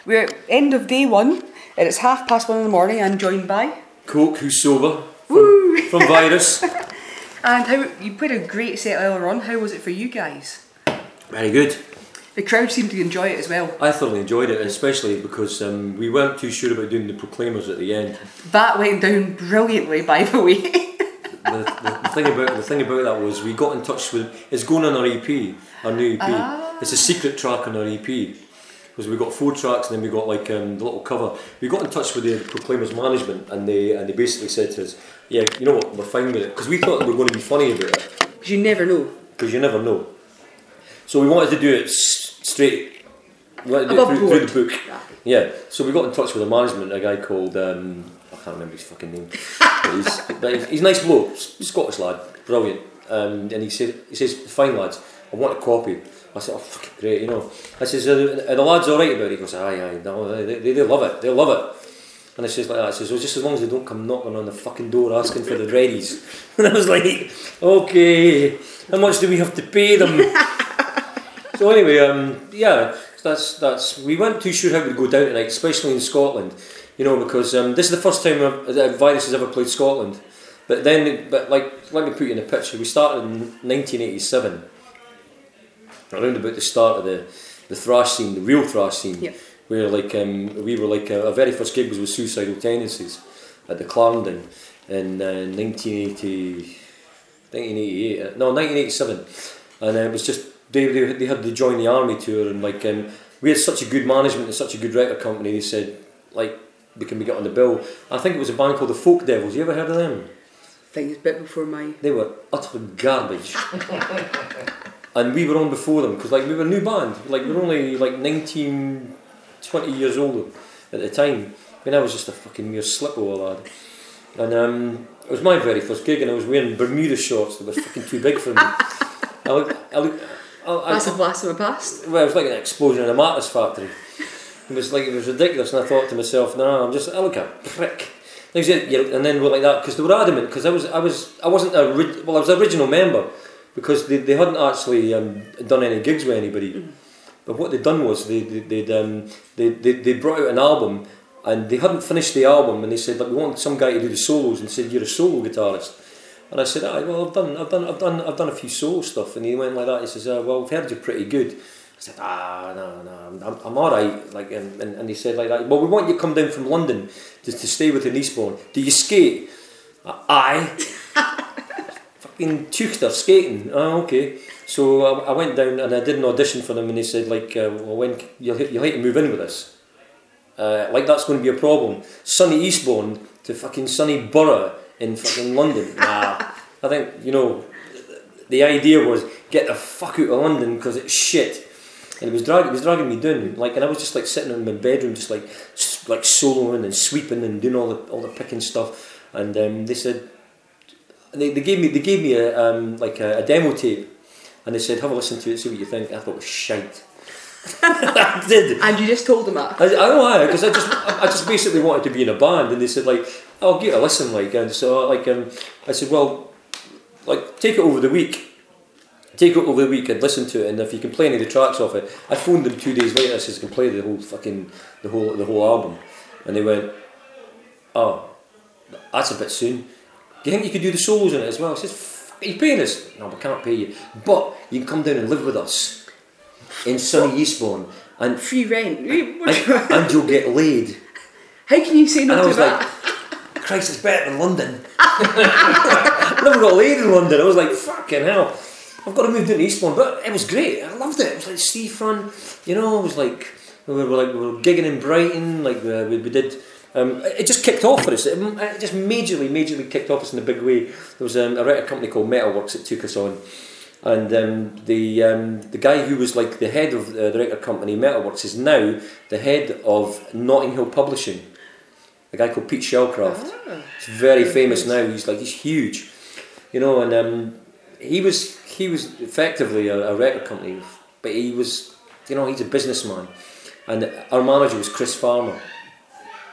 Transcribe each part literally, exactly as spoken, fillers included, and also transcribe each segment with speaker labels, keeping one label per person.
Speaker 1: We're at end of day one, and it's half past one in the morning. I'm joined by
Speaker 2: Coke, who's sober from,
Speaker 1: Woo!
Speaker 2: from Virus.
Speaker 1: And how you played a great set earlier on. How was it for you guys?
Speaker 2: Very good.
Speaker 1: The crowd seemed to enjoy it as well.
Speaker 2: I thoroughly enjoyed it, especially because um, we weren't too sure about doing the Proclaimers at the end.
Speaker 1: That went down brilliantly, by the way.
Speaker 2: The, the, the thing about the thing about that was we got in touch with. It's going on our E P, our new E P.
Speaker 1: Ah.
Speaker 2: It's a secret track on our E P. Because we got four tracks and then we got like um, the little cover. We got in touch with the Proclaimers management and they and they basically said to us, yeah, you know what, we're fine with it. Because we thought we were going to be funny about it.
Speaker 1: Because you never know.
Speaker 2: Because you never know. So we wanted to do it s- straight. We wanted to do it through, through the book.
Speaker 1: Yeah.
Speaker 2: Yeah. So we got in touch with the management, a guy called um, I can't remember his fucking name. But he's, but he's, he's a nice bloke, Scottish lad, brilliant. Um, and he said, he says, fine lads, I want a copy. I said, oh fucking great, you know. I says, are the, are the lads alright about it? He goes, aye, aye, no, they, they, they love it, they love it. And I says like that, I says, well, just as long as they don't come knocking on the fucking door asking for the readies. And I was like, okay, how much do we have to pay them? So anyway, um, yeah, that's, that's, we weren't too sure how we'd go down tonight, especially in Scotland, you know, because um, this is the first time that Virus has ever played Scotland. But then, but like, let me put you in a picture, we started in nineteen eighty-seven. Around about the start of the, the thrash scene, the real thrash scene,
Speaker 1: yep.
Speaker 2: where like um, we were like uh, our very first gig was with Suicidal Tendencies at the Clarendon in uh, nineteen eighty, nineteen eighty-eight, uh, no nineteen eighty-seven, and uh, it was just they, they they had the Join the Army tour, and like um, we had such a good management and such a good record company. They said like we can we get on the bill. I think it was a band called the Folk Devils. You ever heard of them?
Speaker 1: I think it's a bit before my.
Speaker 2: They were utter garbage. And we were on before them because like we were a new band, like we were only like nineteen, twenty years old at the time. I mean, I was just a fucking mere slip-o lad, and um, it was my very first gig, and I was wearing Bermuda shorts that were fucking too big for me. I look, I look, I, I,
Speaker 1: That's a blast from the past.
Speaker 2: Well, it was like an explosion in a mattress factory. It was like it was ridiculous, and I thought to myself, "Nah, I'm just I look a prick." And then we're like that because they were adamant because I was I was I wasn't a well I was an original member. Because they, they hadn't actually um, done any gigs with anybody, mm. But what they'd done was they they they'd, um, they, they they brought out an album, and they hadn't finished the album, and they said like we want some guy to do the solos, and they said you're a solo guitarist, and I said aye well I've done I've done I've done I've done a few solo stuff, and he went like that. He says uh, well I've heard you're pretty good. I said ah no no I'm I'm all right like and, and and he said like that. Well we want you to come down from London to to stay with the Eastbourne. Do you skate? Uh, aye. In Tuchter skating. Oh, okay. So I, I went down and I did an audition for them, and they said like, uh, well, when you'll you'll have to move in with us. Uh, like that's going to be a problem. Sunny Eastbourne to fucking sunny Borough in fucking London. Nah. I think you know the idea was get the fuck out of London because it's shit, and it was dragging it was dragging me down. Like, and I was just like sitting in my bedroom, just like like soloing and sweeping and doing all the all the picking stuff. And um, they said. They, they gave me they gave me a um, like a, a demo tape, and they said have a listen to it, see what you think. I thought it was shite. I did.
Speaker 1: And you just told them that.
Speaker 2: I, I don't know why, because I just I just basically wanted to be in a band, and they said like I'll give it a listen, like and so like um I said well like take it over the week, take it over the week and listen to it, and if you can play any of the tracks off it. I phoned them two days later. I said can play the whole fucking the whole the whole album, and they went oh that's a bit soon. Do you think you could do the solos in it as well? I says, are you paying us? No, we can't pay you. But you can come down and live with us in sunny Eastbourne. And
Speaker 1: free rent.
Speaker 2: And, and you'll get laid.
Speaker 1: How can you say no
Speaker 2: and
Speaker 1: to
Speaker 2: I was
Speaker 1: that?
Speaker 2: like, Christ, it's better than London. I never got laid in London. I was like, fucking hell. I've got to move down to Eastbourne. But it was great. I loved it. It was like seafront. You know, it was like, we were, like, we were gigging in Brighton. Like uh, we, we did... Um, it just kicked off for us. It, it just majorly, majorly kicked off us in a big way. There was um, a record company called Metalworks that took us on, and um, the um, the guy who was like the head of uh, the record company Metalworks is now the head of Notting Hill Publishing. A guy called Pete Shellcraft. Ah, he's very famous now. He's like he's huge, you know. And um, he was he was effectively a, a record company, but he was you know he's a businessman, and our manager was Chris Farmer.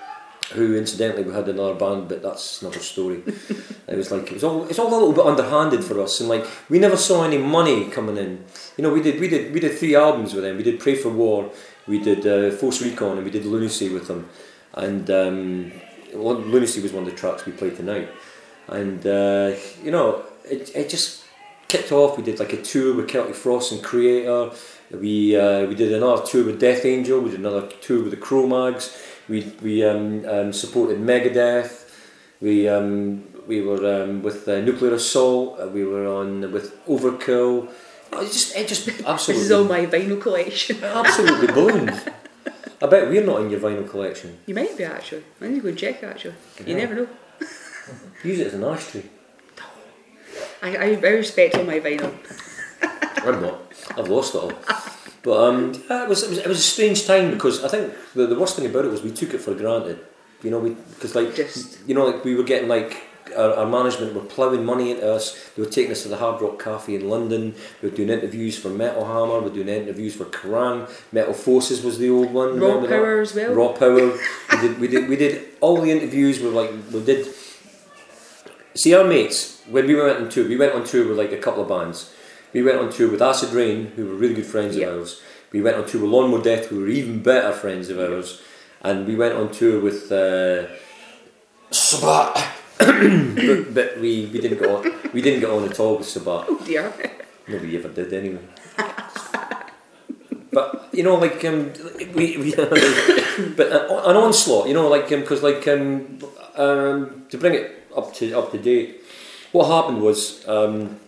Speaker 2: who incidentally we had another band, but that's another story. It was like it was all it's all a little bit underhanded for us, and like we never saw any money coming in. You know, we did we did we did three albums with them. We did Pray for War, we did uh, Force Recon, and we did Lunacy with them. And um, Lunacy was one of the tracks we played tonight. And uh, you know, it it just kicked off. We did like a tour with Celtic Frost and Creator. We uh, we did another tour with Death Angel. We did another tour with the Cro-Mags. We we um, um, supported Megadeth. We um, we were um, with uh, Nuclear Assault. Uh, we were on with Overkill. Oh, it just it just absolutely.
Speaker 1: This is all my vinyl collection.
Speaker 2: Absolutely ballooned. I bet we're not in your vinyl collection.
Speaker 1: You might be actually. I need to go and check actually. You
Speaker 2: Yeah.
Speaker 1: never know.
Speaker 2: Use it as an ashtray.
Speaker 1: I, I, I respect all my vinyl.
Speaker 2: I'm not. I've lost it all. But um, yeah, it was it was it was a strange time because I think the, the worst thing about it was we took it for granted. You know, we because like
Speaker 1: Just-
Speaker 2: you know like we were getting like our, our management were ploughing money into us. They were taking us to the Hard Rock Cafe in London. We were doing interviews for Metal Hammer. We were doing interviews for Kerrang. Metal Forces was the old one.
Speaker 1: Raw
Speaker 2: remember that?
Speaker 1: Power as well.
Speaker 2: Raw Power. we did we did we did all the interviews. We like we did. See our mates when we went on tour. We went on tour with like a couple of bands. We went on tour with Acid Rain, who were really good friends
Speaker 1: Yeah.
Speaker 2: of ours. We went on tour with Lawnmower Death, who were even better friends of ours. And we went on tour with uh, Sabat, but, but we, we didn't get on. We didn't get on at all with Sabat.
Speaker 1: Oh dear.
Speaker 2: Nobody ever did anyway. But you know, like um, we, we but an, an onslaught. You know, like because um, like um, um, to bring it up to up to date, what happened was. Um,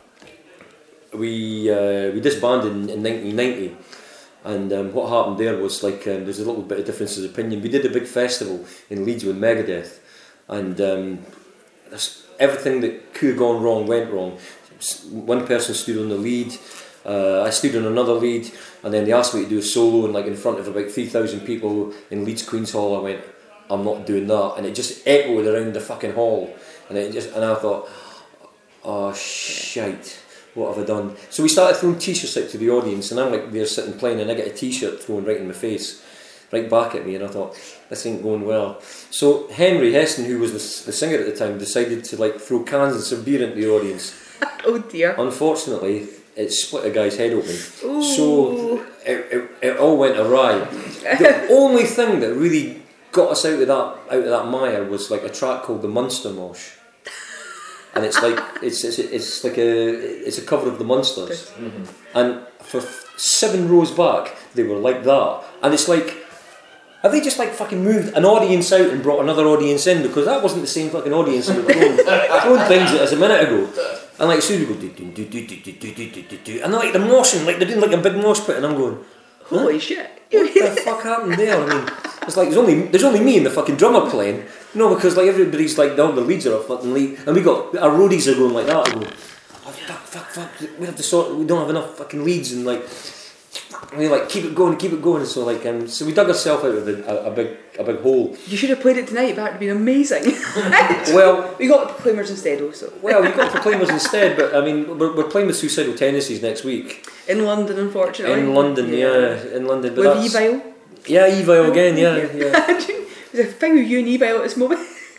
Speaker 2: We uh, we disbanded in, in nineteen ninety, and um, what happened there was like um, there's a little bit of differences of opinion. We did a big festival in Leeds with Megadeth, and um, everything that could have gone wrong went wrong. One person stood on the lead, uh, I stood on another lead, and then they asked me to do a solo, and like in front of about three thousand people in Leeds Queen's Hall, I went, I'm not doing that, and it just echoed around the fucking hall, and it just and I thought, oh shite. What have I done? So we started throwing t-shirts out to the audience, and I'm like there sitting playing, and I get a t-shirt thrown right in my face, right back at me, and I thought this ain't going well. So Henry Heston, who was the, the singer at the time, decided to like throw cans of some beer into the audience.
Speaker 1: Oh dear.
Speaker 2: Unfortunately, it split a guy's head open.
Speaker 1: Ooh.
Speaker 2: So it, it, it all went awry. The only thing that really got us out of that out of that mire was like a track called the Munster Mosh. And it's like it's it's it's like a it's a cover of the Munsters, mm-hmm. And for seven rows back they were like that, and it's like, have they just like fucking moved an audience out and brought another audience in, because that wasn't the same fucking audience that were throwing, throwing things at us a minute ago, and like so they go do do do do do do do do do do, and they're like they're moshing like they're doing like a big mosh pit, and I'm going, huh?
Speaker 1: Holy shit!
Speaker 2: What the fuck happened there? I mean, it's like there's only there's only me and the fucking drummer playing. No, because like everybody's like all the leads are a fucking lead, and we got our roadies are going like that. Going, oh, fuck, fuck, fuck. We have to sort. We don't have enough fucking leads, and like we like keep it going, keep it going. So like um, so we dug ourselves out of a, a, a big a big hole.
Speaker 1: You should have played it tonight. That would have been amazing.
Speaker 2: Well,
Speaker 1: we got Proclaimers instead, also.
Speaker 2: Well, we got Proclaimers instead, but I mean we're, we're playing with Suicidal Tendencies next week
Speaker 1: In London, unfortunately.
Speaker 2: in London. Yeah, in London. But
Speaker 1: with
Speaker 2: that's,
Speaker 1: Evil.
Speaker 2: Yeah, Evil again. Yeah, yeah.
Speaker 1: There's a thing with you and Evil at this moment.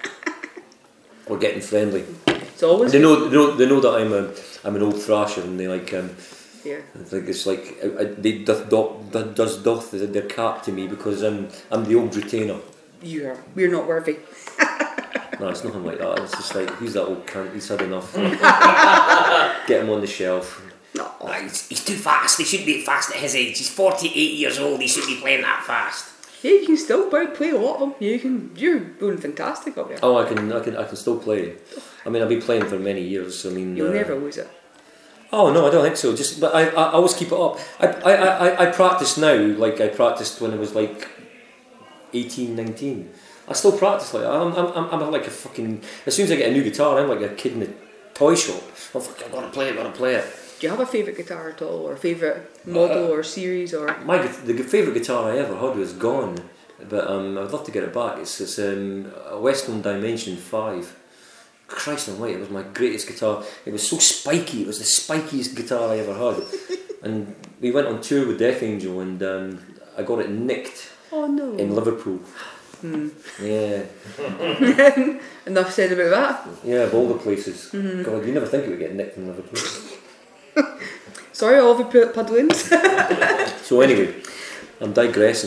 Speaker 2: We're getting friendly.
Speaker 1: It's always.
Speaker 2: They know, they know, they know that I'm a, I'm an old thrasher, and they like, um,
Speaker 1: Yeah.
Speaker 2: I think it's like I, I, they doth doth, doth, does doth their cap to me because I'm, I'm the old retainer.
Speaker 1: You are. We're not worthy.
Speaker 2: No, it's nothing like that. It's just like, who's that old cunt? He's had enough. Get him on the shelf.
Speaker 1: No.
Speaker 3: Oh, he's, he's too fast. He shouldn't be fast at his age. He's forty-eight years old. He shouldn't be playing that fast.
Speaker 1: Yeah, you can still play, play a lot of them. You can. You're doing fantastic up there.
Speaker 2: Oh, I can, I can, I can still play. I mean, I've been playing for many years. I mean,
Speaker 1: You'll
Speaker 2: uh,
Speaker 1: never lose it.
Speaker 2: Oh no, I don't think so. Just, but I, I, I always keep it up. I, I, I, I practice now like I practiced when I was like eighteen, nineteen. I still practice like that. I'm, I'm, I'm like a fucking. As soon as I get a new guitar, I'm like a kid in a toy shop. Oh fuck, I gotta play it, gotta play it.
Speaker 1: Do you have a favourite guitar at all, or a favourite model or series, or?
Speaker 2: My the favourite guitar I ever had was gone, but um, I'd love to get it back. It's it's um, a Western Dimension five. Christ almighty, it was my greatest guitar. It was so spiky. It was the spikiest guitar I ever had. And we went on tour with Death Angel, and um, I got it nicked
Speaker 1: Oh no.
Speaker 2: in Liverpool.
Speaker 1: Mm.
Speaker 2: Yeah.
Speaker 1: Enough said about that.
Speaker 2: Yeah, of all the places. Mm-hmm. God, you never think it would get nicked in another place.
Speaker 1: Sorry, all of you pu- Pudlians.
Speaker 2: So anyway, I'm digressing.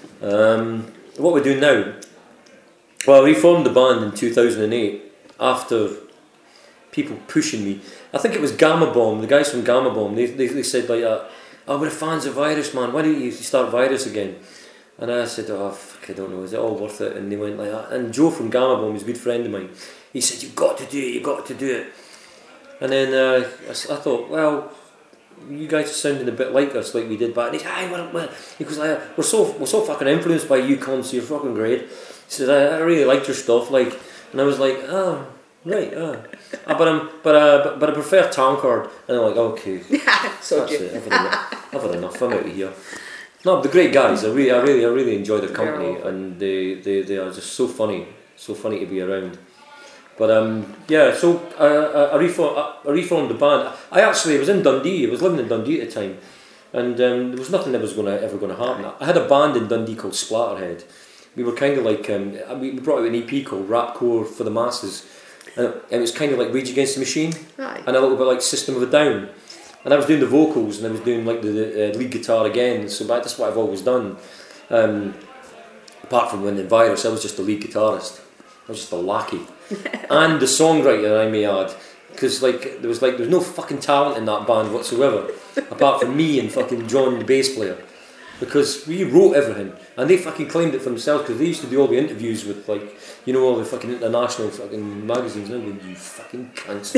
Speaker 2: Um, what we're doing now? Well, I reformed the band in two thousand eight after people pushing me. I think it was Gamma Bomb, the guys from Gamma Bomb. They they, they said like, uh, "Oh, we're fans of Virus, man. Why don't you start Virus again?" And I said, "Oh, fuck, I don't know. Is it all worth it?" And they went like that. And Joe from Gamma Bomb, who's a good friend of mine, he said, "You've got to do it. You've got to do it." And then uh, I, I thought, well, you guys are sounding a bit like us, like we did back. And he said, "Aye, we're, we're," he goes, like, "We're so we're so fucking influenced by you, cons. You're fucking great." He said, I, "I really liked your stuff." Like, and I was like, "Oh, right, oh." uh, but I'm but uh but, but I prefer Tankard. And I'm like, "Okay,
Speaker 1: So
Speaker 2: that's it. I've had enough. I've had enough. I'm out of here." No, the great guys. I really, I really, I really enjoy their company,
Speaker 1: Yeah.
Speaker 2: and they, they, they are just so funny, so funny to be around. But um, yeah, so uh, I, reformed, I reformed the band. I actually was in Dundee. I was living in Dundee at the time, and um, there was nothing that was going to ever going to happen. I had a band in Dundee called Splatterhead. We were kind of like um, we brought out an E P called Rapcore for the Masses, and it was kind of like Rage Against the Machine,
Speaker 1: Aye.
Speaker 2: and a little bit like System of a Down. And I was doing the vocals, and I was doing like the, the uh, lead guitar again. So that's what I've always done. Um, apart from when in Virus, I was just the lead guitarist. I was just a lackey, and the songwriter, I may add, because like there was like there was no fucking talent in that band whatsoever, apart from me and fucking John, the bass player, because we wrote everything, and they fucking claimed it for themselves because they used to do all the interviews with like you know all the fucking international fucking magazines. And I'm going, "You fucking cunts!"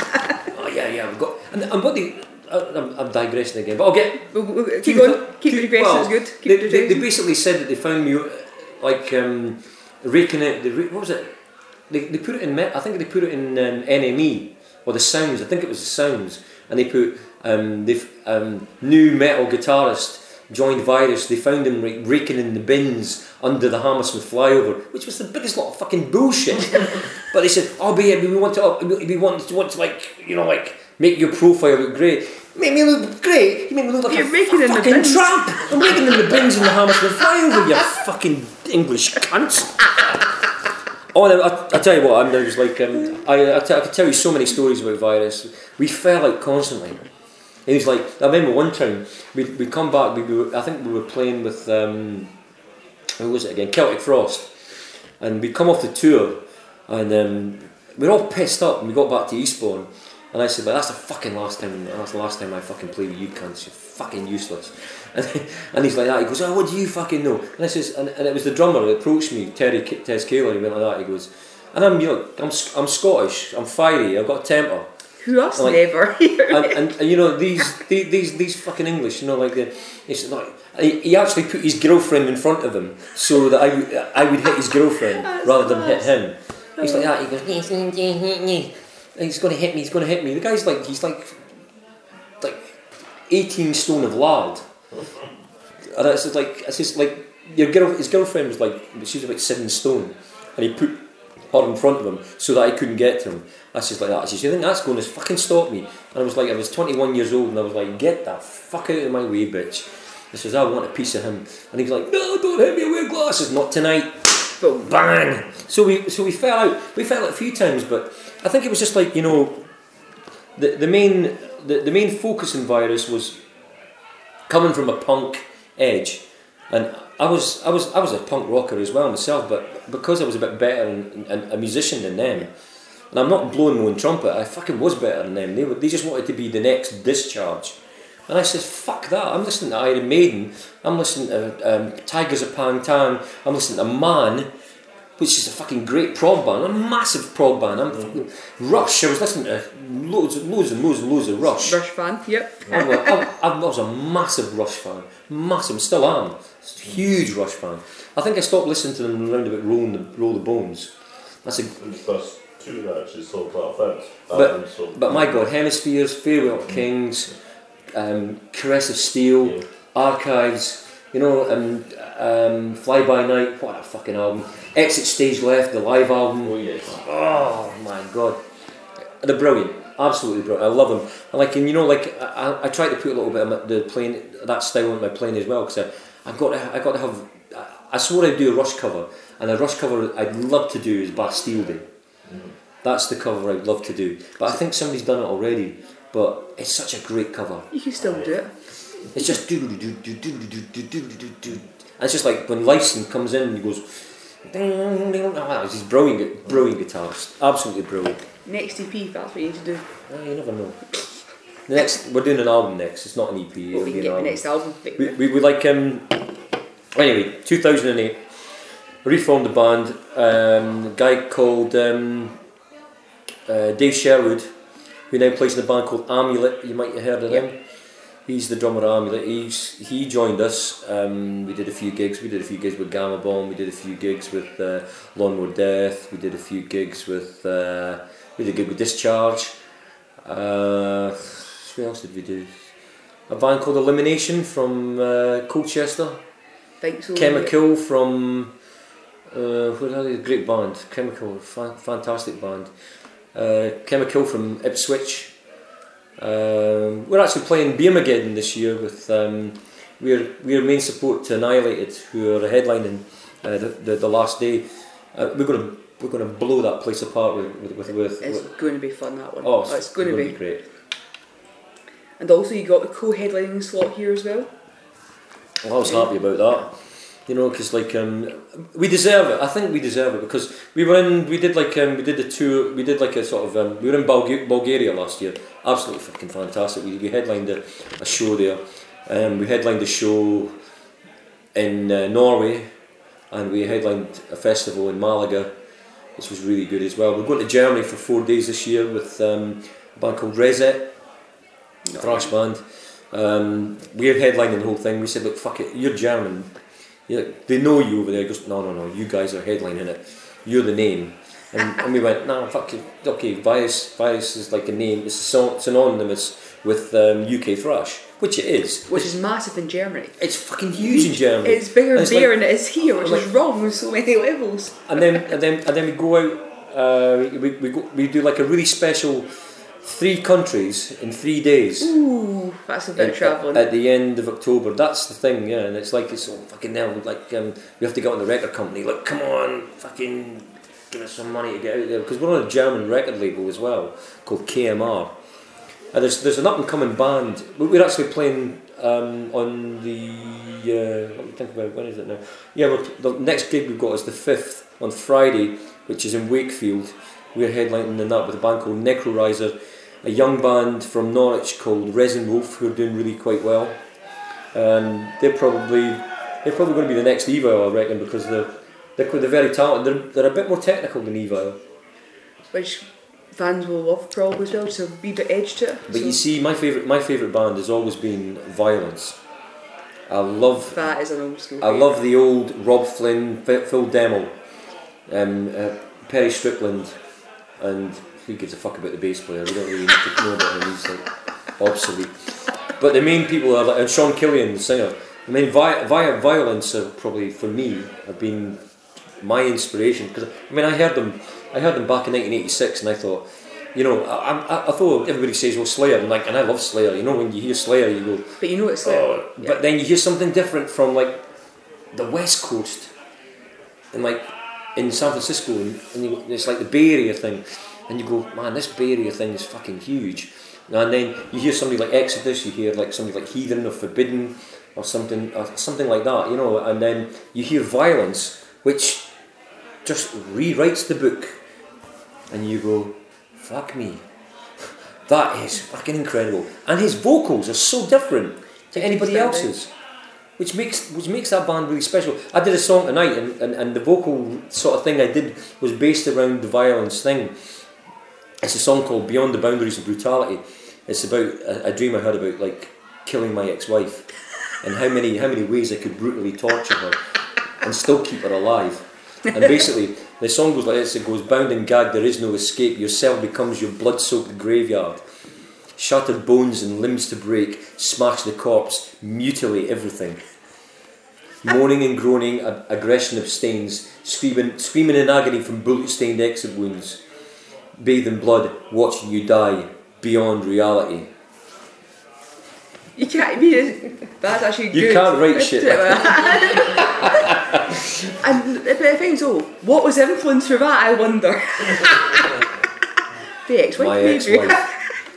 Speaker 2: Oh yeah, yeah, we've got and, and what they. I'm, I'm digressing again, but I'll get.
Speaker 1: We'll, we'll, keep going. Keep the digressing.
Speaker 2: Well,
Speaker 1: It's good. Keep
Speaker 2: They,
Speaker 1: the
Speaker 2: they, they
Speaker 1: digressing.
Speaker 2: basically said that they found me, uh, like um, raking it. The, what was it? They they put it in. I think they put it in um, N M E or the Sounds. I think it was the Sounds, and they put um, they um, new metal guitarist joined Virus. They found him like, raking in the bins under the Hammersmith flyover, which was the biggest lot of fucking bullshit. But they said, "Oh, but yeah, we want to, up, we want to, want to like, you know, like make your profile look great." Make me look great. You make me look like
Speaker 1: You're
Speaker 2: a
Speaker 1: raking in the
Speaker 2: fucking
Speaker 1: bins.
Speaker 2: tramp. I'm raking in the bins in the Hammersmith flyover, you fucking English cunts. Oh, and I, I, I tell you what, I'm just like um, I, I, t- I could tell you so many stories about Virus. We fell out constantly. It was like I remember one time we we come back. We, we were, I think we were playing with um, who was it again? Celtic Frost, and we come off the tour, and um, we were all pissed up. And we got back to Eastbourne. And I said, "But that's the fucking last time. That's the last time I fucking play with you cunts. You're fucking useless." And, and he's like that. He goes, "Oh, what do you fucking know?" And I says, and, and it was the drummer that approached me, Terry Tez Kaler. He went like that. He goes, and I'm, you know, I'm, I'm Scottish. I'm fiery. I've got a temper.
Speaker 1: Who else
Speaker 2: Like,
Speaker 1: never?
Speaker 2: and, and, and you know these these these, these fucking English. You know, like the. He's like, he, he actually put his girlfriend in front of him so that I would I would hit his girlfriend rather than hit him. He's like that. He goes, "Yes, yes, yes, yes. He's going to hit me, he's going to hit me." The guy's like, he's like, like eighteen stone of lard. And it's just like, it's just like, your girl, his girlfriend was like, she was about seven stone. And he put her in front of him so that I couldn't get to him. That's just like that. I says, "You think that's going to fucking stop me?" And I was like, I was twenty-one years old and I was like, "Get the fuck out of my way, bitch." He says, "I want a piece of him." And he's like, "No, don't hit me, I wear glasses." "Not tonight." But bang! So we so we fell out. We fell out a few times, but I think it was just like, you know, the the main the, the main focus in Virus was coming from a punk edge, and I was I was I was a punk rocker as well myself, but because I was a bit better and, and a musician than them, and I'm not blowing my own trumpet, I fucking was better than them. They were, they just wanted to be the next Discharge, and I said, "Fuck that! I'm listening to Iron Maiden. I'm listening to um, Tigers of Pang Tang. I'm listening to Man." Which is a fucking great prog band, a massive prog band. I'm fucking Rush. I was listening to loads, and loads, and loads, and loads of Rush.
Speaker 1: Rush fan. Yep.
Speaker 2: I, was, I, I was a massive Rush fan, massive. Still am. Huge Rush fan. I think I stopped listening to them around about Roll the Roll the Bones. That's a.
Speaker 4: That's two that actually sold quite offense.
Speaker 2: But but my God, Hemispheres, Farewell Kings, um, Caress of Steel, yeah. Archives. You know, um, um, Fly By Night, what a fucking album. Exit Stage Left, the live album.
Speaker 4: Oh, yes.
Speaker 2: Oh my God. They're brilliant. Absolutely brilliant. I love them. And like, and you know, like, I, I try to put a little bit of the playing, that style in my playing as well, because I, I've got to, I got to have, I swore I'd do a Rush cover, and a Rush cover I'd love to do is Bastille Day.
Speaker 4: Mm.
Speaker 2: That's the cover I'd love to do. But I think somebody's done it already. But it's such a great cover.
Speaker 1: You can still do it.
Speaker 2: It's just do do do do do do do do do do. And it's just like when Lyson comes in and he goes, he's brilliant, brilliant guitarist, absolutely brilliant.
Speaker 1: Next E P, that's what you need to do.
Speaker 2: Oh, you never know. The next, we're doing an album next. It's not an E P.
Speaker 1: Well, we can get the next album.
Speaker 2: We we, we like um. Anyway, two thousand eight, reformed the band. Um, a guy called um, uh, Dave Sherwood, who now plays in a band called Amulet. You might have heard of
Speaker 1: Yep.
Speaker 2: him. He's the drummer of Amulet. He's he joined us. Um, we did a few gigs. We did a few gigs with Gamma Bomb. We did a few gigs with uh, Lawnmower Death. We did a few gigs with. Uh, we did a gig with Discharge. Uh, what else did we do? A band called Elimination from uh, Colchester.
Speaker 1: Think so.
Speaker 2: Chemical from. Uh, what are they? Great band. Chemical, fa- fantastic band. Uh, Chemical from Ipswich. Um, we're actually playing Beermageddon this year with um, we're we're main support to Annihilated, who are headlining uh, the, the the last day. Uh, we're gonna we're gonna blow that place apart with with with. with,
Speaker 1: It's
Speaker 2: with
Speaker 1: going to be fun, that one.
Speaker 2: oh,
Speaker 1: Oh, it's going to
Speaker 2: gonna
Speaker 1: be.
Speaker 2: great.
Speaker 1: And also, you got the co-headlining slot here as well.
Speaker 2: Well, I was happy about that. You know, because like um, we deserve it. I think we deserve it because we were in. We did like um, we did a tour. We did like a sort of. Um, we were in Bulga- Bulgaria last year. Absolutely fucking fantastic. We we headlined a, a show there. Um, we headlined a show in uh, Norway, and we headlined a festival in Malaga, which was really good as well. We're going to Germany for four days this year with um, a band called Reset, a thrash band. Um, we're headlining the whole thing. We said, look, fuck it, you're German. Yeah, they know you over there. He goes, no, no, no, you guys are headlining it. You're the name. And, and we went, no, fuck it. Okay, Virus, Virus is like a name. It's, a, it's synonymous with um, U K thrash, which it is.
Speaker 1: Which is massive in Germany.
Speaker 2: It's fucking huge in Germany.
Speaker 1: It's bigger
Speaker 2: And it's
Speaker 1: there
Speaker 2: like-
Speaker 1: than it is here, which
Speaker 2: like-
Speaker 1: is wrong on so many levels.
Speaker 2: And then and then and then we go out. Uh, we we go, we do like a really special three countries in three days.
Speaker 1: Ooh, that's a bit of
Speaker 2: At-
Speaker 1: travelling.
Speaker 2: At the end of October, that's the thing, yeah. And it's like it's all fucking hell. Like um, we have to get on the record company. Like, come on, fucking give us some money to get out there because we're on a German record label as well called K M R. And there's there's an up and coming band. We- We're actually playing um, on the. Uh, let me think about it, when is it now? Yeah, we're, the next gig we've got is the fifth on Friday, which is in Wakefield. We're headlining in that with a band called Necrorizer, a young band from Norwich called Resin Wolf, who are doing really quite well. And they're probably they're probably going to be the next Evil, I reckon, because they're they're, they're very talented. They're, they're a bit more technical than Evil.
Speaker 1: Which fans will love probably as well, just a wee bit edge to it.
Speaker 2: But
Speaker 1: so
Speaker 2: you see, my favourite my favourite band has always been Violence. I love
Speaker 1: that is an old school.
Speaker 2: I love the old Rob Flynn, Phil Phil Demmel, um, uh, Perry Strickland, and who gives a fuck about the bass player? We don't really need to know about him. He's like obsolete. But the main people are like, and Sean Killian, the singer. I mean, Vi- Vi- Violence are probably for me have been my inspiration because I mean I heard them I heard them back in nineteen eighty-six and I thought, you know, I, I, I thought everybody says well Slayer and like and I love Slayer. You know, when you hear Slayer you go,
Speaker 1: But you know it's like,
Speaker 2: oh,
Speaker 1: yeah.
Speaker 2: but then you hear something different from like the West Coast and like in San Francisco and, and you, it's like the Bay Area thing and you go, man, this Bay Area thing is fucking huge. And then you hear somebody like Exodus, you hear like somebody like Heathen or Forbidden or something or something like that, you know, and then you hear Violence, which just rewrites the book and you go, fuck me, that is fucking incredible. And his vocals are so different to anybody else's, which makes which makes that band really special. I did a song tonight and, and, and the vocal sort of thing I did was based around the Violence thing. It's a song called Beyond the Boundaries of Brutality. It's about a, a dream I had about like killing my ex-wife and how many how many ways I could brutally torture her and still keep her alive. And basically the song goes like this, it goes, bound and gagged, there is no escape, your cell becomes your blood-soaked graveyard. Shattered bones and limbs to break, smash the corpse, mutilate everything. Moaning and groaning, ag- aggression abstains, screaming, screaming in agony from bullet-stained exit wounds. Bathed in blood, watching you die, beyond reality.
Speaker 1: You can't be. That's actually good.
Speaker 2: You can't write shit.
Speaker 1: And but the thing is, oh, what was the influence for that? I wonder. The ex-wife,
Speaker 2: My
Speaker 1: maybe.
Speaker 2: ex-wife.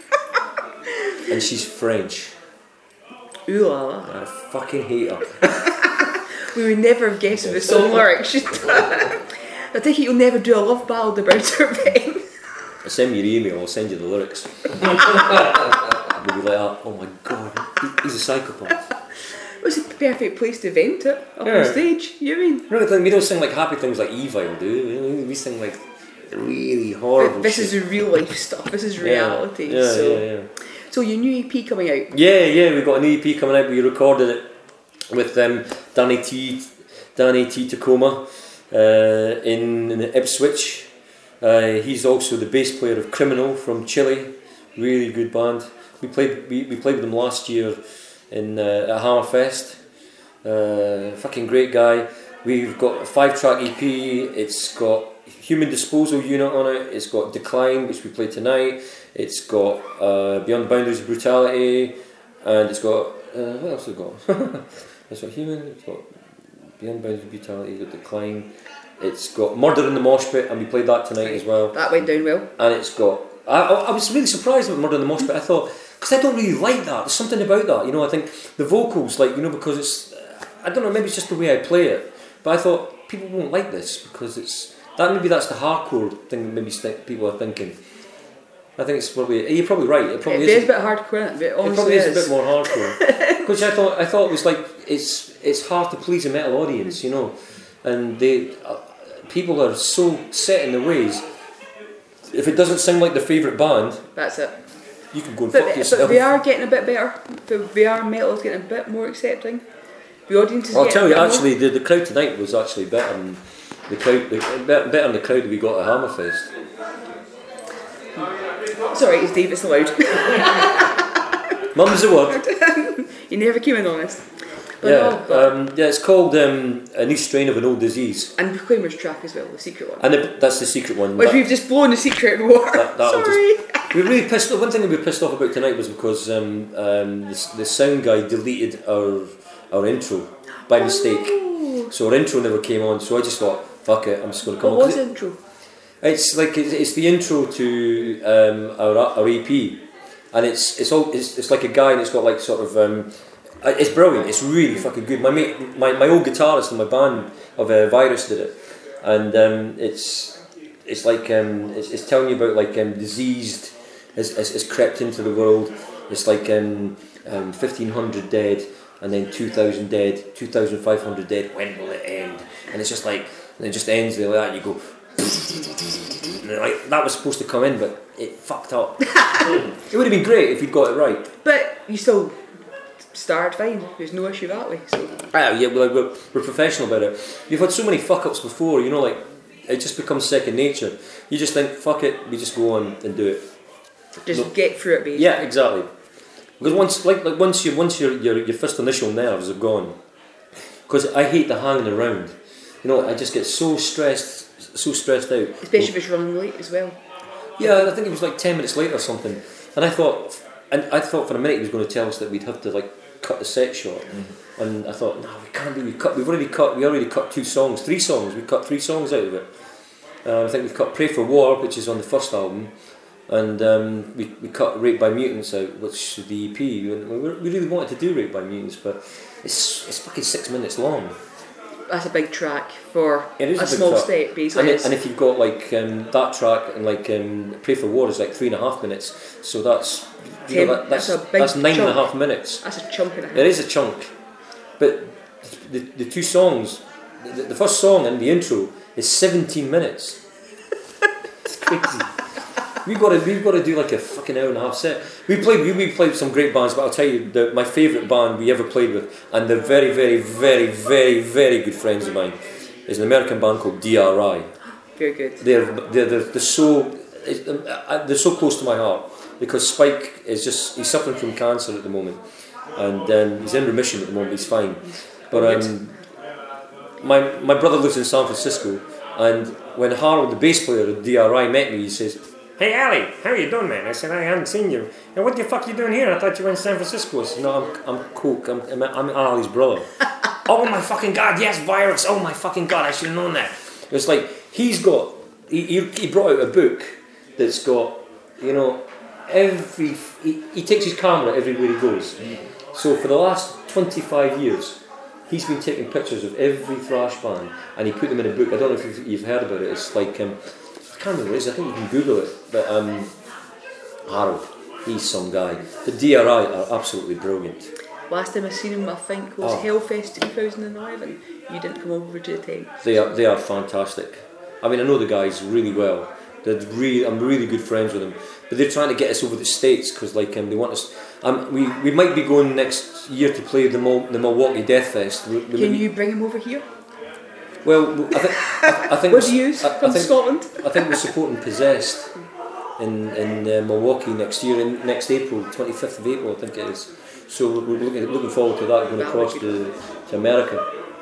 Speaker 2: And she's French.
Speaker 1: Ooh la la.
Speaker 2: I fucking hate her.
Speaker 1: We would never have guessed the song lyrics. I think you'll never do a love ballad about her, Ben.
Speaker 2: Send me your email, I'll send you the lyrics. You'll be like, oh my god, he's a psychopath.
Speaker 1: It was the perfect place to vent it, up
Speaker 2: Yeah.
Speaker 1: on stage, you mean?
Speaker 2: You know, we don't sing like happy things like Evil, do we? We sing like really horrible
Speaker 1: But this
Speaker 2: shit.
Speaker 1: is real life stuff, this is
Speaker 2: Yeah.
Speaker 1: reality.
Speaker 2: Yeah,
Speaker 1: so.
Speaker 2: yeah, yeah.
Speaker 1: so your new E P coming out.
Speaker 2: Yeah, yeah, we've got an E P coming out. We recorded it with um, Danny T, Danny T Tacoma uh, in, in Ipswich. Uh, he's also the bass player of Criminal from Chile. Really good band. We played we, we played with them last year in uh, at Hammerfest. Uh, fucking great guy. We've got a five track E P. It's got Human Disposal Unit on it. It's got Decline, which we played tonight. It's got uh, Beyond Boundaries of Brutality, and it's got uh, what else has it got? It's got Human. It's got Beyond Boundaries of Brutality. It's got Decline. It's got Murder in the Mosh Pit, and we played that tonight as well.
Speaker 1: That went down well.
Speaker 2: And it's got. I, I I was really surprised about Murder in the Mosh Pit. I thought, because I don't really like that. There's something about that, you know. I think the vocals, like you know, because it's. I don't know. Maybe it's just the way I play it. But I thought people won't like this because it's that. Maybe that's the hardcore thing. That maybe th- people are thinking. I think it's probably. You're probably right. It probably
Speaker 1: It
Speaker 2: is.
Speaker 1: is a bit hardcore, isn't it? But
Speaker 2: It
Speaker 1: honestly
Speaker 2: probably is,
Speaker 1: is.
Speaker 2: a bit more hardcore. Which I thought. I thought it was like it's. It's hard to please a metal audience, you know, and they. Uh, people are so set in their ways. If it doesn't sound like their favourite band,
Speaker 1: That's it.
Speaker 2: you can go and
Speaker 1: But,
Speaker 2: fuck yourself.
Speaker 1: but we are getting a bit better. The V R metal is getting a bit more accepting. The audience is
Speaker 2: I'll
Speaker 1: getting
Speaker 2: tell
Speaker 1: a
Speaker 2: you,
Speaker 1: bit more-
Speaker 2: actually, the, the crowd tonight was actually better than the crowd. The, better, better than the crowd we got at Hammerfest.
Speaker 1: Sorry, it's Dave, it's loud.
Speaker 2: Mum's the word.
Speaker 1: You never came in honest. But
Speaker 2: Yeah,
Speaker 1: no, but,
Speaker 2: um, yeah. It's called um, A New Strain of an Old Disease,
Speaker 1: and Proclaimer's track as well, the secret one.
Speaker 2: and the, that's the secret one.
Speaker 1: Which
Speaker 2: That-
Speaker 1: we've just blown the secret out of the water.
Speaker 2: that- that'll
Speaker 1: Sorry.
Speaker 2: We were really pissed. One thing we were pissed off about tonight was because um, um, the, the sound guy deleted our our intro by mistake.
Speaker 1: Oh.
Speaker 2: So our intro never came on. So I just thought, fuck it, I'm just going to come
Speaker 1: What
Speaker 2: on.
Speaker 1: was
Speaker 2: 'Cause
Speaker 1: the intro?
Speaker 2: It's like it's, it's the intro to um, our our E P, and it's it's all it's, it's like a guy and it's got like sort of um, it's brilliant. It's really fucking good. My mate, my, my old guitarist in my band of uh, Virus did it, and um, it's it's like um, it's, it's telling you about like um, diseased has, has, has crept into the world. It's like um, um, fifteen hundred dead, and then two thousand dead, two thousand five hundred dead. When will it end? And it's just like and it just ends there like that. And you go. And like, that was supposed to come in, but it fucked up. It would have been great if you'd got it right.
Speaker 1: But you still started fine. There's no issue that way. So
Speaker 2: Ah, yeah, we're, we're, we're professional about it. You've had so many fuck ups before, you know, like it just becomes second nature. You just think, fuck it, we just go on and do it.
Speaker 1: just
Speaker 2: No.
Speaker 1: get through it, basically.
Speaker 2: Yeah, exactly. Because once, like, like once you, once your your your first initial nerves are gone, because I hate the hanging around. You know, I just get so stressed, so stressed out.
Speaker 1: Especially if it's running late as well.
Speaker 2: Yeah, I think it was like ten minutes late or something, and I thought, and I thought for a minute he was going to tell us that we'd have to like cut the set short, mm-hmm. and I thought, no, we can't do. We cut. We've already cut. We already cut two songs, three songs. We cut three songs out of it. Uh, I think we've cut "Pray for War," which is on the first album, and um, we we cut "Raped by Mutants" out, which is the E P. And we, we really wanted to do "Raped by Mutants," but it's it's fucking six minutes long.
Speaker 1: That's a big track for
Speaker 2: It is
Speaker 1: a,
Speaker 2: a big
Speaker 1: small
Speaker 2: track.
Speaker 1: step, basically.
Speaker 2: And,
Speaker 1: it
Speaker 2: it,
Speaker 1: is.
Speaker 2: and if you've got like um, that track and like um, "Pray for War" is like three and a half minutes, so that's you
Speaker 1: Ten-
Speaker 2: know, that, that's
Speaker 1: that's a big
Speaker 2: that's nine and a
Speaker 1: chunk.
Speaker 2: half minutes.
Speaker 1: That's a chunk and a half.
Speaker 2: It is a chunk, but the the two songs, the, the first song and the intro is seventeen minutes. It's crazy. We've got to we've got to do like a fucking hour and a half set. We played we, we played some great bands, but I'll tell you the, my favourite band we ever played with, and they're very very very very very good friends of mine, is an American band called D R I.
Speaker 1: Very good.
Speaker 2: They're they're, they're, they're so they're so close to my heart because Spike is just he's suffering from cancer at the moment, and um, he's in remission at the moment. He's fine, but um, my my brother lives in San Francisco, and when Harold, the bass player of D R I, met me, he says, Hey Ali, how you doing, man? I said, I haven't seen you. And what the fuck you doing here? I thought you were in San Francisco. I said, no, I'm, I'm Coke. I'm, I'm, I'm Ali's brother. Oh my fucking god, yes, virus. Oh my fucking god, I should have known that. It's like, he's got, he, he, he brought out a book that's got, you know, every, he, he takes his camera everywhere he goes. So for the last twenty-five years, he's been taking pictures of every thrash band and he put them in a book. I don't know if you've, you've heard about it. It's like, um, I can't remember what it is, I think you can Google it. But um, Harold, he's some guy. The D R I are absolutely brilliant.
Speaker 1: Last time I seen him, I think, was
Speaker 2: Oh.
Speaker 1: Hellfest two thousand eleven. You didn't come over to the tent.
Speaker 2: They are they are fantastic. I mean, I know the guys really well. They're really, I'm really good friends with them. But they're trying to get us over the States because, like, um, they want us. Um, we we might be going next year to play the Mil- the Milwaukee Death Fest. We, we
Speaker 1: Can
Speaker 2: maybe-
Speaker 1: you bring him over here?
Speaker 2: Well, I think I, I think
Speaker 1: With
Speaker 2: we're-
Speaker 1: you
Speaker 2: I, I
Speaker 1: from
Speaker 2: think,
Speaker 1: Scotland?
Speaker 2: I think we're supporting Possessed in in uh, Milwaukee next year, in next April, twenty-fifth of April, I think it is. So we're looking looking forward to that, going
Speaker 1: That
Speaker 2: across
Speaker 1: would be
Speaker 2: to, to America.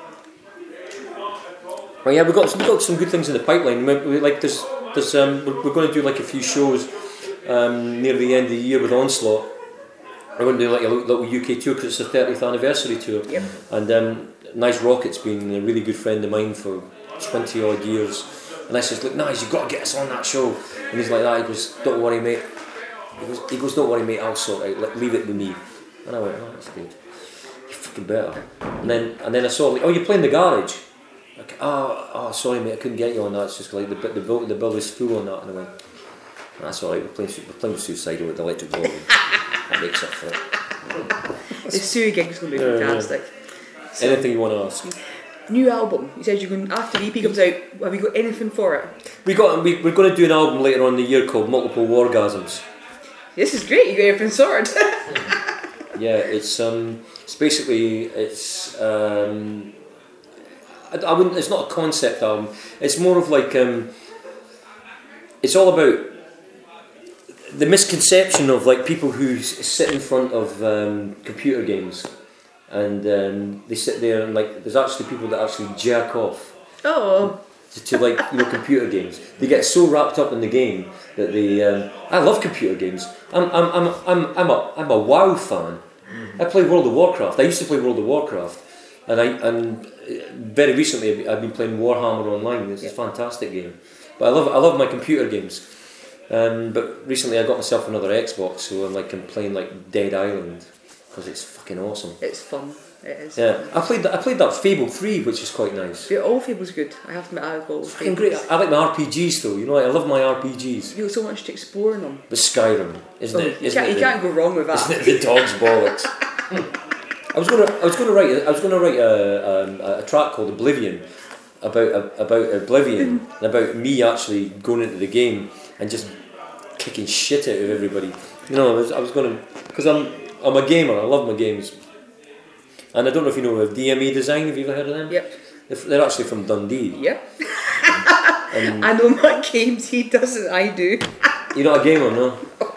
Speaker 2: Well, yeah, we've got some, we've got some good things in the pipeline. We, we, like there's there's um, we're, we're going to do like a few shows um, near the end of the year with Onslaught. We're going to do like a little U K tour because it's the thirtieth anniversary tour.
Speaker 1: Yep.
Speaker 2: And um, Nice Rocket's been a really good friend of mine for twenty odd years. And I says, look, Nice, you've got to get us on that show. And he's like that. He goes, don't worry, mate. He goes, he goes, don't worry, mate. I'll sort it out. Like, leave it with me. And I went, oh, that's good. You fucking better. And then and then I saw like, oh, you're playing the garage. Like, oh, oh, sorry, mate. I couldn't get you on that. It's just like the the bill the bill is full on that. And I went, that's all right. We're playing we're playing Suicidal with the Electric Ballroom. That makes up for it.
Speaker 1: The Sue gig's going to be
Speaker 2: Yeah, yeah.
Speaker 1: fantastic. So,
Speaker 2: Anything you want to ask?
Speaker 1: new album. You said you're going, after the E P comes out, have you got anything for it?
Speaker 2: We got we, we're going to do an album later on in the year called Multiple Wargasms.
Speaker 1: This is great, you got everything sorted.
Speaker 2: Yeah, it's um, it's basically it's um, I, I wouldn't. It's not a concept album. It's more of like um, it's all about the misconception of like people who s- sit in front of um, computer games, and um, they sit there and like there's actually people that actually jerk off
Speaker 1: Oh,
Speaker 2: to, to like you know computer games. They get so wrapped up in the game that they. Um, I love computer games. I'm I'm I'm I'm I'm a I'm a WoW fan. I play World of Warcraft. I used to play World of Warcraft, and I and very recently I've been playing Warhammer Online. It's a fantastic game. But I love I love my computer games. Um, but recently I got myself another Xbox, so I'm like I'm playing like Dead Island because it's fucking awesome.
Speaker 1: it's fun. It is.
Speaker 2: Yeah, I played that. I played that Fable three, which is quite nice.
Speaker 1: Yeah, all Fable's good. I have to admit, I have all
Speaker 2: It's fucking great. I like my R P Gs though. You know, like, I love my R P Gs.
Speaker 1: You've got so much to explore in them.
Speaker 2: But Skyrim, isn't
Speaker 1: Oh,
Speaker 2: it?
Speaker 1: you
Speaker 2: Isn't
Speaker 1: can't,
Speaker 2: it
Speaker 1: you
Speaker 2: the-
Speaker 1: can't go wrong with
Speaker 2: Isn't
Speaker 1: that.
Speaker 2: it the dog's bollocks? I was gonna, I was gonna write, a- I was gonna write a, um, a, a track called Oblivion about about Oblivion and about me actually going into the game and just kicking shit out of everybody. You know, I was, I was gonna, because I'm, I'm a gamer. I love my games, and I don't know if you know of D M E Design. Have you ever heard of them?
Speaker 1: Yep.
Speaker 2: They're, they're actually from Dundee.
Speaker 1: Yep.
Speaker 2: And
Speaker 1: I know what games he doesn't, I do.
Speaker 2: you're not a gamer, no?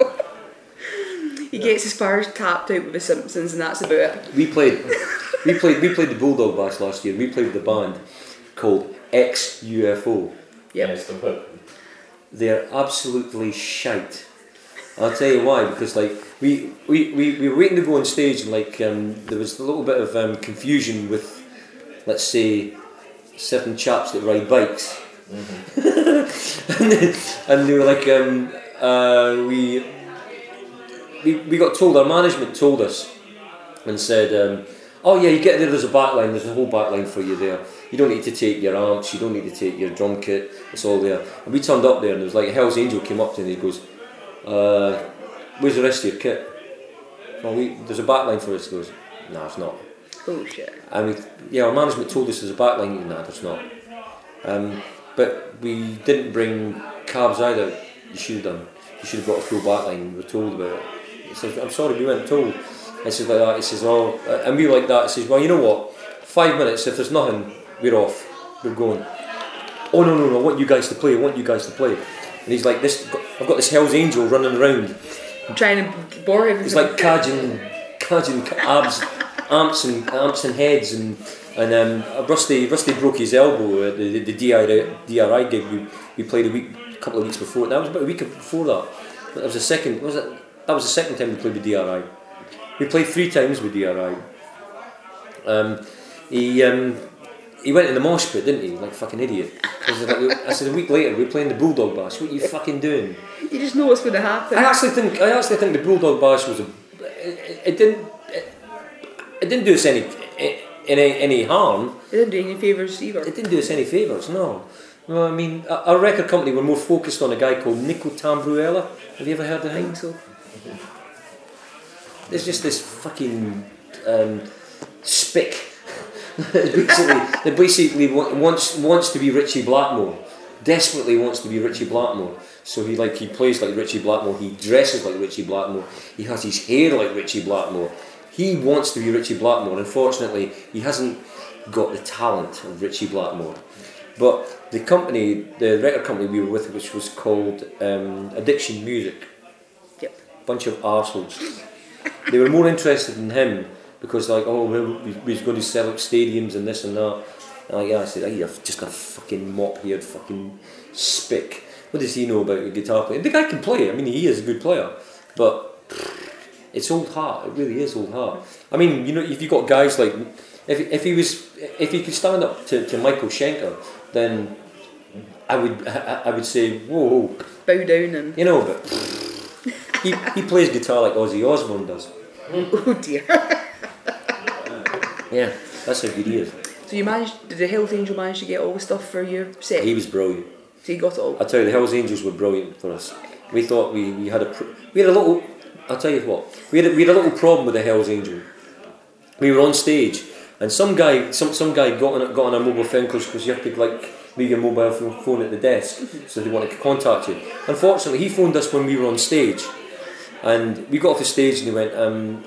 Speaker 1: He gets as far as tapped out with The Simpsons and that's about it.
Speaker 2: We played, we played, we played the Bulldog Bash last year. We played with a band called X U F O.
Speaker 1: Yep.
Speaker 4: Yes, the book.
Speaker 2: They're absolutely shite. I'll tell you why. Because like we, we, we, we were waiting to go on stage and like um, there was a little bit of um, confusion with, let's say, certain chaps that ride bikes. Mm-hmm. and, they, and they were like, um, uh, we, we we got told, our management told us and said, um, oh yeah, you get there, there's a backline, there's a whole backline for you there. You don't need to take your amps, you don't need to take your drum kit, it's all there. And we turned up there and there was like Hell's Angel came up to me and he goes, uh, where's the rest of your kit? Well, we, there's a backline for us. He goes, no, it's not.
Speaker 1: Oh shit.
Speaker 2: And we, yeah, our management told us there's a backline. No, there's not. Um, but we didn't bring cabs either. You should have done. You should have got a full backline. We were told about it. He says, I'm sorry, we weren't told. He says like that. He says, oh, and we were like that. He says, well, you know what? Five minutes. If there's nothing, we're off. We're going. Oh no, no, no! I want you guys to play. I want you guys to play. And he's like, this. I've got this Hell's Angel running around.
Speaker 1: Trying to bore everything.
Speaker 2: It's like cadging, cadging abs, amps and amps and heads, and and um, Rusty Rusty broke his elbow at the, the D R I, D R I gig we, we played a week, a couple of weeks before. That was about a week before that. That was the second. Was it? That was the second time we played with D R I. We played three times with D R I. Um, he um, he went in the mosh pit, didn't he? Like a fucking idiot. I said, like, I said a week later we're playing the Bulldog Bash. What are you fucking doing?
Speaker 1: You just know what's going to happen.
Speaker 2: I actually think I actually think the Bulldog Bash was a. It, it didn't. It, it didn't do us any any any harm.
Speaker 1: It didn't do any favours either.
Speaker 2: It didn't do us any favours. No. No, I mean, our record company were more focused on a guy called Nico Tambruella. Have you ever heard of
Speaker 1: I
Speaker 2: him?
Speaker 1: think so.
Speaker 2: There's just this fucking um, spick basically, that basically wa- wants wants to be Richie Blackmore, desperately wants to be Richie Blackmore. So he like he plays like Richie Blackmore, he dresses like Richie Blackmore, he has his hair like Richie Blackmore. He wants to be Richie Blackmore. Unfortunately, he hasn't got the talent of Richie Blackmore. But the company, the record company we were with, which was called um, Addiction Music,
Speaker 1: Yep.
Speaker 2: bunch of arseholes. They were more interested in him because like, oh, well, he's going to sell out stadiums and this and that. And like, yeah, I said, oh, you're just a fucking mop-haired fucking spick. What does he know about a guitar player? The guy can play. I mean, he is a good player, but it's old hat. It really is old hat. I mean, you know, if you got guys like, if if he was, if he could stand up to, to Michael Schenker, then I would I, I would say, whoa, whoa,
Speaker 1: Bow down and...
Speaker 2: you know, but he he plays guitar like Ozzy Osbourne does.
Speaker 1: Oh dear.
Speaker 2: Yeah, that's how good he is.
Speaker 1: So you managed, did the Hells Angel manage to get all the stuff for your set?
Speaker 2: He was brilliant.
Speaker 1: So you got it all?
Speaker 2: I tell you, the Hells Angels were brilliant for us. We thought we, we had a pr- we had a little. I'll tell you what, we had a, we had a little problem with the Hells Angel. We were on stage, and some guy some some guy got on got on our mobile phone because you have to like leave your mobile phone at the desk, so they wanted to contact you. Unfortunately, he phoned us when we were on stage, and we got off the stage and he went, um,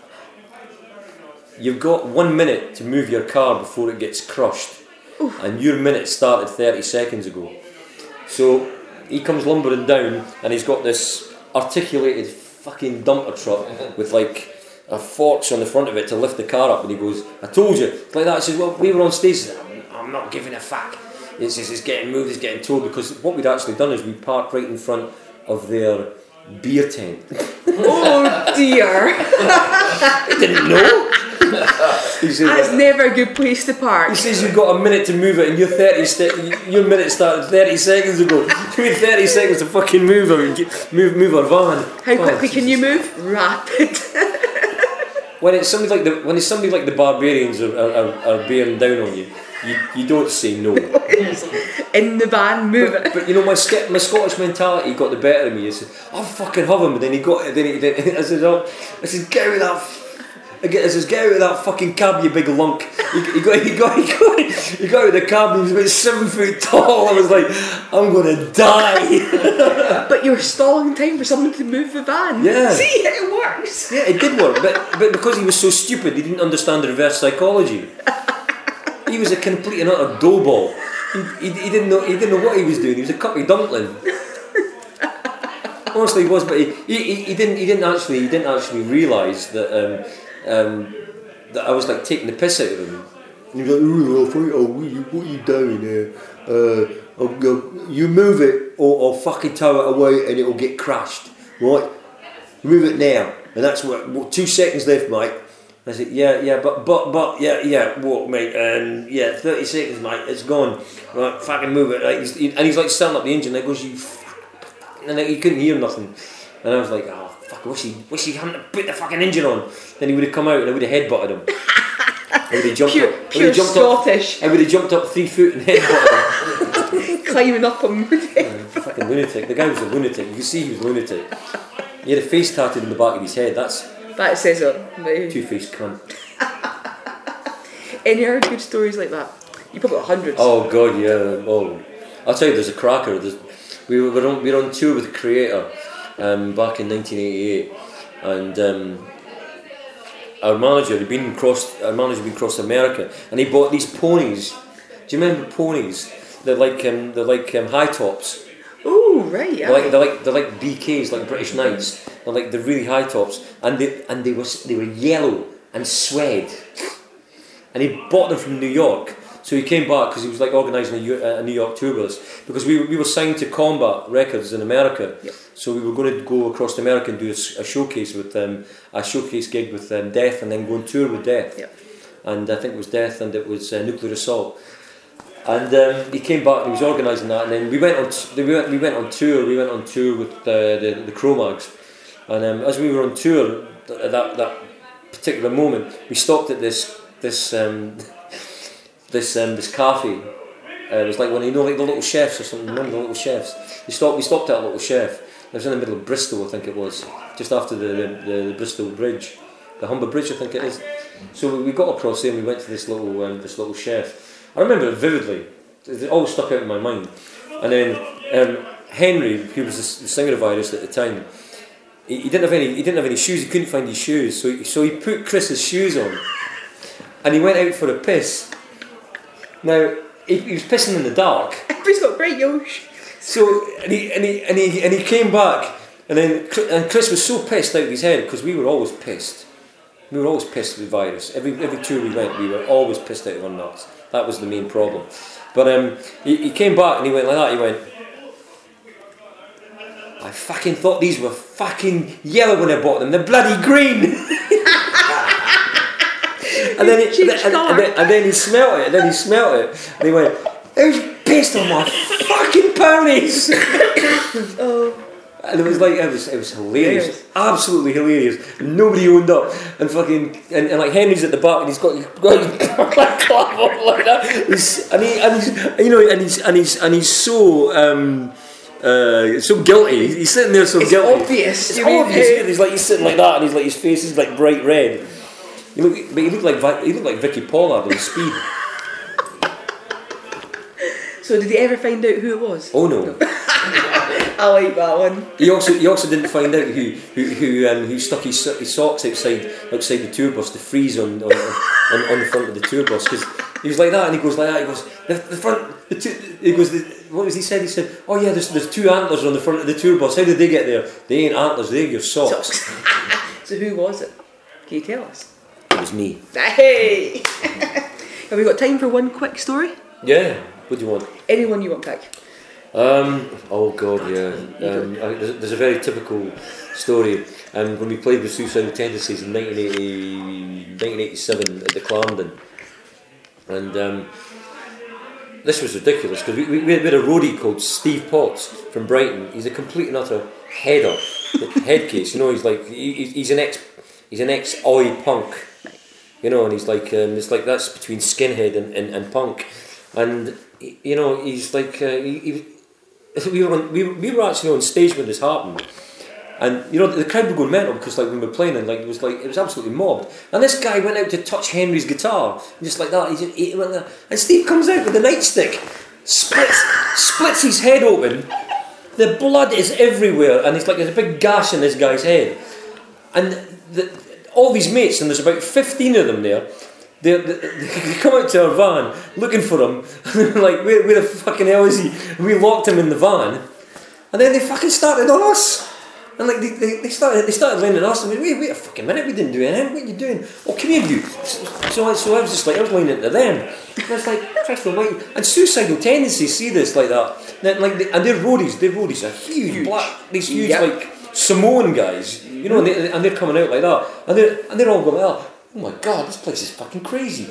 Speaker 2: "You've got one minute to move your car before it gets crushed, Oof. and your minute started thirty seconds ago." So he comes lumbering down, and he's got this articulated fucking dumper truck with like a forks on the front of it to lift the car up, and he goes, "I told you," like that. He says, "Well, we were on stage." He says, "I'm not giving a fuck. It's, it's, it's getting moved, it's getting towed," because what we'd actually done is we parked right in front of their beer tent.
Speaker 1: Oh dear.
Speaker 2: He didn't know. He says,
Speaker 1: That's never a good place to park.
Speaker 2: He says, "You've got a minute to move it, and your thirty st- your minute started thirty seconds ago. You need thirty seconds to fucking move her, and get, move move our van."
Speaker 1: How
Speaker 2: Oh,
Speaker 1: quickly can you move? Rapid.
Speaker 2: When it's somebody like the when it's somebody like the Barbarians are are, are bearing down on you, you, you don't say no.
Speaker 1: In the van, move
Speaker 2: But,
Speaker 1: it.
Speaker 2: but you know, my Sc- my Scottish mentality got the better of me. I said, "I'll fucking have him," but then he got then he then I said, "Oh," I said, "Get out of that." I says, "Get out of that fucking cab, you big lunk." He, he got he got he got he got out of the cab and he was about seven foot tall. I was like, "I'm gonna die."
Speaker 1: But you're stalling time for someone to move the van.
Speaker 2: Yeah.
Speaker 1: See, it works.
Speaker 2: Yeah, it did work, but but because he was so stupid, he didn't understand the reverse psychology. He was a complete and utter doughball. He, he, he didn't know he didn't know what he was doing. He was a cuppy dumpling. Honestly, he was, but he, he, he didn't he didn't actually he didn't actually realise that um, um, that I was like taking the piss out of him. And he was like, "Oh, oh what, you, what are you doing here? Uh, I'll go, you move it, or I'll fucking tow it away, and it'll get crushed. Right? Move it now." And that's what, what two seconds left, mate. I said, "Yeah, yeah, but, but, but, yeah, yeah, what, mate? Um, yeah, thirty seconds, mate. It's gone. Right, fucking move it." Like, he's, he, and he's like starting up the engine. And I goes, "You," and like, he couldn't hear nothing. And I was like, "Oh fuck! I wish he, wish he hadn't put the fucking engine on." Then he would have come out and I would have headbutted him. I would have jumped
Speaker 1: Pure,
Speaker 2: up.
Speaker 1: pure
Speaker 2: jumped
Speaker 1: Scottish.
Speaker 2: Up, I would have jumped up three foot and headbutted him.
Speaker 1: Climbing up on
Speaker 2: Yeah, fucking lunatic. The guy was a lunatic. You could see he was a lunatic. He had a face tattooed in the back of his head. That's
Speaker 1: That says it.
Speaker 2: two-faced cunt.
Speaker 1: Any other good stories like that? You probably got hundreds.
Speaker 2: Oh god, yeah. Oh, I'll tell you, there's a cracker. There's, we were on we were on tour with Creator um, back in nineteen eighty-eight, and um, our manager had been across. Our manager had been across America, and he bought these ponies. Do you remember ponies? They're like um, they're like um, high tops.
Speaker 1: Oh right, yeah.
Speaker 2: They're like they're like they're like B Ks, like British Knights. They're like the really high tops, and they and they were they were yellow and suede. And he bought them from New York. So he came back because he was like organising a, U- a New York tour with us, because we, we were signed to Combat Records in America.
Speaker 1: Yep.
Speaker 2: So we were going to go across to America and do a, s- a showcase with um, a showcase gig with um, Death, and then go on tour with Death.
Speaker 1: Yep.
Speaker 2: And I think it was Death, and it was uh, Nuclear Assault. And um, he came back and he was organising that, and then we went on t- we went we went on tour. We went on tour with uh, the the Cro-Mags, and um, as we were on tour at that that particular moment, we stopped at this this um, this um, this cafe. Uh, it was like one, you know, like the Little Chefs or something. Remember the Little Chefs? We stopped. We stopped at a Little Chef. It was in the middle of Bristol, I think it was, just after the the, the, the Bristol Bridge, the Humber Bridge, I think it is. So we got across there and we went to this little um, this little chef. I remember it vividly. It all stuck out in my mind. And then um, Henry, who was the, the singer of Iris at the time, he, he didn't have any. He didn't have any shoes. He couldn't find his shoes. So he, so he put Chris's shoes on, and he went out for a piss. Now he, he was pissing in the dark.
Speaker 1: Everybody's got bright yellow shoes.
Speaker 2: So and he and he and he and he came back, and then and Chris was so pissed out of his head, because we were always pissed. We were always pissed with Virus. Every every tour we went, we were always pissed out of our nuts. That was the main problem. But um, he, he came back and he went like that. He went, I fucking thought these were fucking yellow when I bought them. They're bloody green. and then he, and, and, and, then, and then he smelt it. And then he smelt it. And he went, who's pissed on my fucking ponies?
Speaker 1: Oh.
Speaker 2: And it was like, it was, it was hilarious,
Speaker 1: Yes.
Speaker 2: Absolutely hilarious. And nobody owned up, and fucking, and, and like Henry's at the back, and he's got, he's got his like clap up like that. He's, and he, and he's, you know, and he's, and he's, and he's so, um, uh, so guilty. He's sitting there so
Speaker 1: It's
Speaker 2: guilty.
Speaker 1: obvious.
Speaker 2: It's
Speaker 1: You mean,
Speaker 2: obvious.
Speaker 1: uh,
Speaker 2: He's like, he's sitting like that, and he's like, his face is like bright red. He look, but he looked like, Vi- he looked like Vicky Pollard on Speed.
Speaker 1: So did he ever find out who it was?
Speaker 2: Oh no.
Speaker 1: I like that one.
Speaker 2: He also he also didn't find out who who who, um, who stuck his, so- his socks outside outside the tour bus to freeze on on, on, on the front of the tour bus, because he was like that, and he goes like that. He goes the, the front. The two, he goes. The, what was he said? He said, "Oh yeah, there's there's two antlers on the front of the tour bus. How did they get there? They ain't antlers. They're your socks."
Speaker 1: So who was it? Can you tell us?
Speaker 2: It was me.
Speaker 1: Hey! Have we got time for one quick story?
Speaker 2: Yeah. What do you want?
Speaker 1: Anyone you want to pick?
Speaker 2: Um, oh God, yeah. Um, I, there's, there's a very typical story. Um, when we played with Suicidal Tendencies in nineteen eighty, nineteen eighty-seven at the Clarendon, and um, this was ridiculous, because we, we, we had a roadie called Steve Potts from Brighton. He's a complete and utter header, head case. You know, he's like he, he's an ex, he's an ex oi punk. You know, and he's like um, it's like that's between skinhead and, and, and punk, and you know he's like uh, he. he We were, on, we, were, we were actually on stage when this happened, and you know the crowd were going mental, because like when we were playing, and like it was like it was absolutely mobbed. And this guy went out to touch Henry's guitar, just like that. He just he went there, and Steve comes out with a nightstick, splits splits his head open. The blood is everywhere, and it's like there's a big gash in this guy's head. And the, all these mates, and there's about fifteen of them there. They, they, they come out to our van looking for him, and they're like, where, where the fucking hell is he? And we locked him in the van, and then they fucking started on us. And like they, they, they started they started leaning on us, and we wait, wait a fucking minute, we didn't do anything, what are you doing? Oh, come here, you. So, so I was just like, I was leaning into them. And I was like, Christ almighty. And Suicidal Tendencies see this like that. And, like they, and their roadies, their roadies are huge,
Speaker 1: Huge.
Speaker 2: black, these huge
Speaker 1: Yep.
Speaker 2: like Samoan guys, you know, and, they, and they're coming out like that. And they're, and they're all going like that. Oh my God, this place is fucking crazy.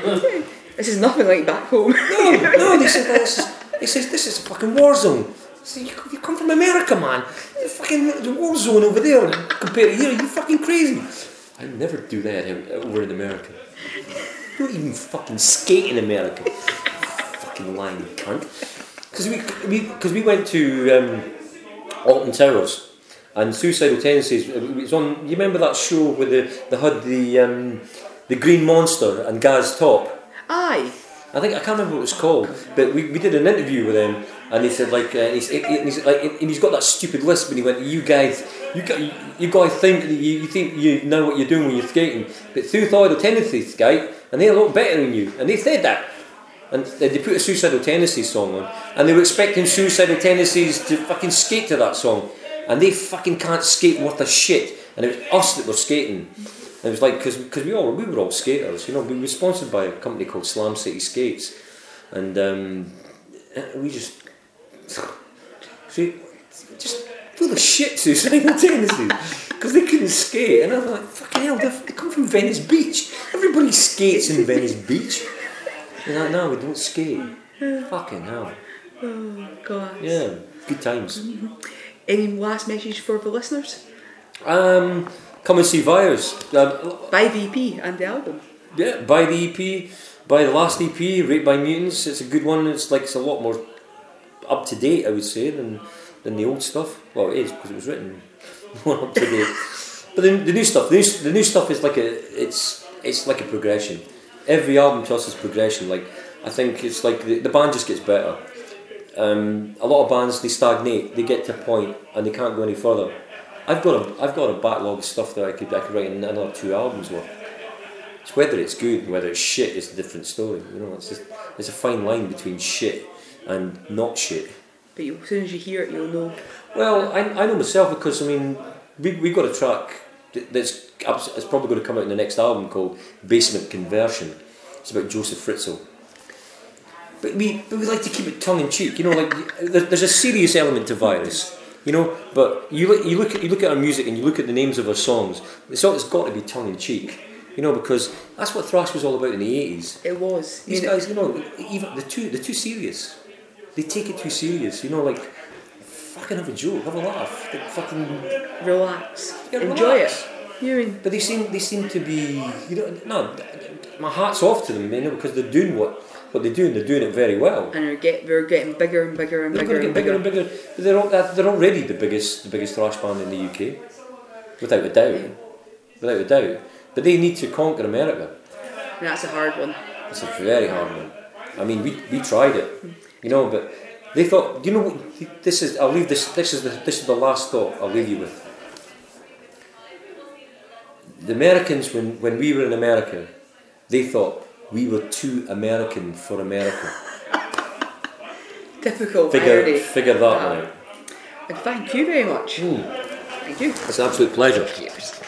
Speaker 1: This is nothing like back home.
Speaker 2: No, no, they said this is, they says this is a fucking war zone. So you, you come from America, man. The fucking the war zone over there compared to here, you fucking crazy. I never do that out- over in America. You don't even fucking skate in America. Fucking lying cunt. Because we, we, cause we went to um, Alton Towers. And Suicidal Tendencies, it was on. You remember that show where they, they had the um, the Green Monster and Gaz Top?
Speaker 1: Aye.
Speaker 2: I think I can't remember what it was called, but we, we did an interview with him, and he said like, uh, and he's, and he's like, and he's got that stupid lisp, and he went, "You guys, you got, you, you guys think that you, you think you know what you're doing when you're skating, but Suicidal Tendencies, guy, and they're a lot better than you," and they said that. And they put a Suicidal Tendencies song on, and they were expecting Suicidal Tendencies to fucking skate to that song. And they fucking can't skate worth a shit, and it was us that were skating. And it was like, because we all we were all skaters, you know. We were sponsored by a company called Slam City Skates, and um, we just see just full of shit suicidal tendencies because they couldn't skate, and I'm like, fucking hell, they come from Venice Beach. Everybody skates in Venice Beach. And like, no, we don't skate. Fucking hell.
Speaker 1: Oh, God.
Speaker 2: Yeah, good times.
Speaker 1: Any last message for the listeners?
Speaker 2: Um, come and see Virus. Um,
Speaker 1: Buy the E P and the album.
Speaker 2: yeah, buy the E P, buy the last E P, Raped by Mutants. It's a good one. It's like it's a lot more up to date, I would say, than than the old stuff. Well, it is because it was written more up to date. But the, the new stuff, the new, the new stuff is like a it's it's like a progression. Every album to us is progression. Like I think it's like the, the band just gets better. Um, a lot of bands they stagnate, they get to a point and they can't go any further. I've got a I've got a backlog of stuff that I could I could write in another two albums worth. It's whether it's good and whether it's shit is a different story. You know, it's just there's a fine line between shit and not shit.
Speaker 1: But you, as soon as you hear it, you'll know.
Speaker 2: Well, I I know myself because I mean we we got a track that's it's probably going to come out in the next album called Basement Conversion. It's about Joseph Fritzl. But we but we like to keep it tongue in cheek. You know, like there's a serious element to Virus. You know, but you look you look at you look at our music and you look at the names of our songs. It's all it's got to be tongue in cheek. You know, because that's what thrash was all about in the eighties.
Speaker 1: It was.
Speaker 2: These
Speaker 1: You know,
Speaker 2: guys, you know, even the too they're too serious. They take it too serious. You know, like fucking have a joke, have a laugh, like, fucking
Speaker 1: relax.
Speaker 2: yeah,
Speaker 1: Enjoy
Speaker 2: relax.
Speaker 1: it. You mean?
Speaker 2: But they seem they seem to be you know no, my hat's off to them, you know, because they're doing what what they're doing. They're doing it very well.
Speaker 1: And they're get they're getting bigger and bigger and
Speaker 2: They're
Speaker 1: bigger
Speaker 2: going to
Speaker 1: and
Speaker 2: get
Speaker 1: bigger.
Speaker 2: bigger and bigger. But they're al- they're already the biggest the biggest thrash band in the U K, without a doubt, without a doubt. But they need to conquer America.
Speaker 1: And that's a hard one.
Speaker 2: It's a very hard one. I mean, we we tried it, you know, but they thought, you know, what, this is. I'll leave this. This is the this is the last thought I'll leave you with. The Americans, when when we were in America, they thought we were too American for America.
Speaker 1: Typical
Speaker 2: Figure
Speaker 1: irony.
Speaker 2: figure that one out.
Speaker 1: And thank you very much.
Speaker 2: Mm.
Speaker 1: Thank you.
Speaker 2: It's an absolute pleasure.
Speaker 1: Cheers.